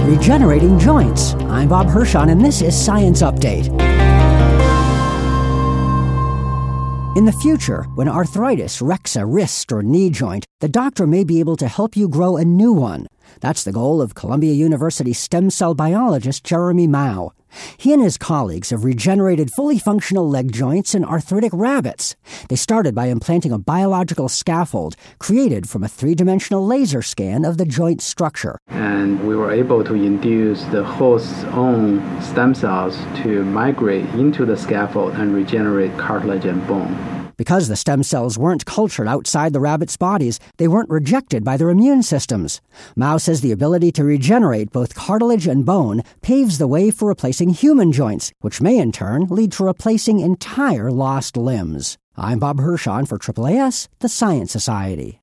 regenerating joints. I'm Bob Hirschon, and this is Science Update. In the future, when arthritis wrecks a wrist or knee joint, the doctor may be able to help you grow a new one. That's the goal of Columbia University stem cell biologist Jeremy Mao. He and his colleagues have regenerated fully functional leg joints in arthritic rabbits. They started by implanting a biological scaffold created from a three-dimensional laser scan of the joint structure. And we were able to induce the host's own stem cells to migrate into the scaffold and regenerate cartilage and bone. Because the stem cells weren't cultured outside the rabbits' bodies, they weren't rejected by their immune systems. Mao says the ability to regenerate both cartilage and bone paves the way for replacing human joints, which may in turn lead to replacing entire lost limbs. I'm Bob Hirschon for AAAS, the Science Society.